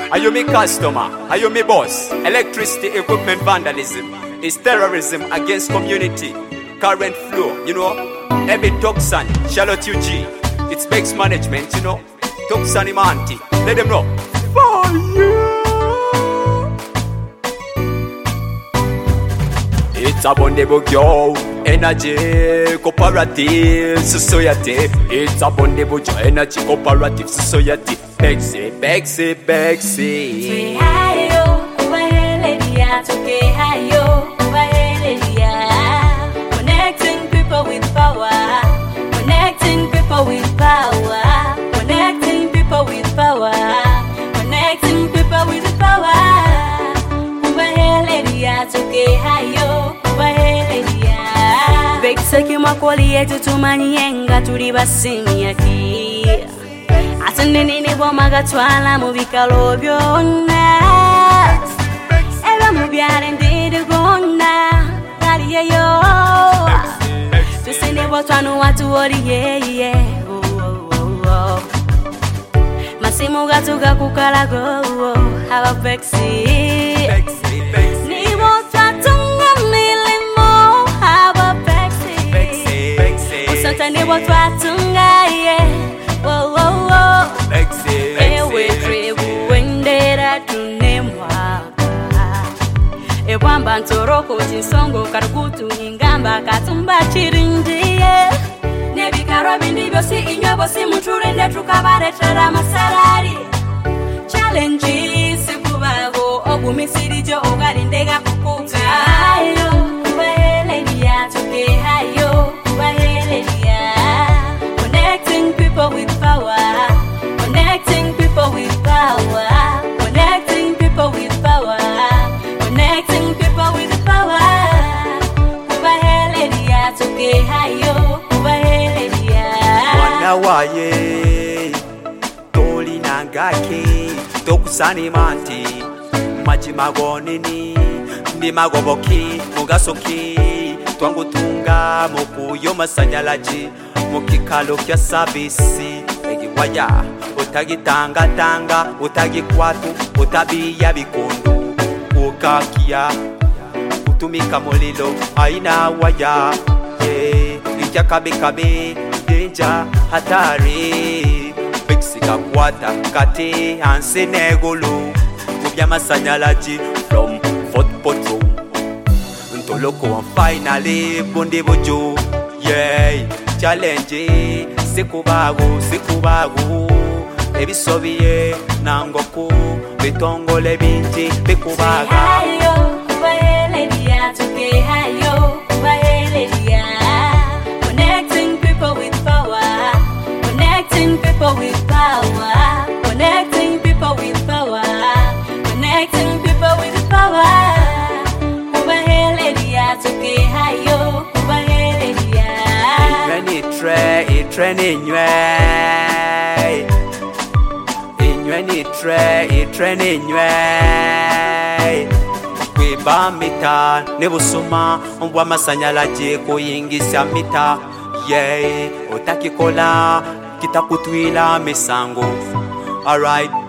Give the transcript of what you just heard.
Are you me customer? Are you me boss? Electricity equipment vandalism is terrorism against community. Current flow, you know. Every Toxan, Charlotte UG. It's Bex management, you know. Toxan Imanti. Let them know. It's a bondable girl, energy, cooperative society. It's a bondable girl, energy, cooperative society. Bexy, Bexy, Bexy. Hayo, ubahelelia, toke hayo, ubahelelia. Connecting people with power, connecting people with power, connecting people with power, connecting people with power. Ubahelelia, toke hayo, ubahelelia. Bexy makwali yetu tumanyenga tuli basimiaki. Atendeni boma gatwala mu bikalo byonna. Eba mu byale ndidi gonna. Kali yeyo. Tusene botwanu watu ori yeye. Masimu gatuga kukalago. Haba Bexy. Ni botwatunga milimo. Haba Bexy. Usatani botwatunga ye. Whoa, whoa, whoa. Bexy, Ewe trebu wendera tunemwaka. Ewamba ntoroko chinsongo karukutu ingamba katumba chirindiye. Nebikaro bindi byosi inyobo si muturende tukabaretera masalari. Challenges kubago ogumisirijo ogarindega kukuka. Hayo, ubahelelia, toke hayo, ubahelelia. Connecting people with power, connecting people with power, connecting people with power, connecting people with power. Ubahelelia, toke hayo, ubahelelia. Mwana waye toli nangake tokusani manti majimagonini ndi magoboki mugasoki twangutunga mukuyo masanyalaji mukikalo kya sabisi egiwaya utagitanga tanga utagikwatu utabiya bikundu ukakia kutumika molilo aina waya inja kabe denja hatari Bexy kakwata kate anse negolo mubya masanyalaji from Fort Poto ntoloko and finally bonde bojo challenge sikubago ebisobiye nangoko bitongole binti bikubaga. Hayo, ubahelelia, toke hayo, ubahelelia. Connecting people with power, connecting people with power, connecting people with power, connecting people with power. Ubahelelia, toke hayo, ubahelelia. Itrene nywe kweba mita nebusuma mbwa masanyalaje kuyingisa mita utakikola kitakutwila misango. Alright.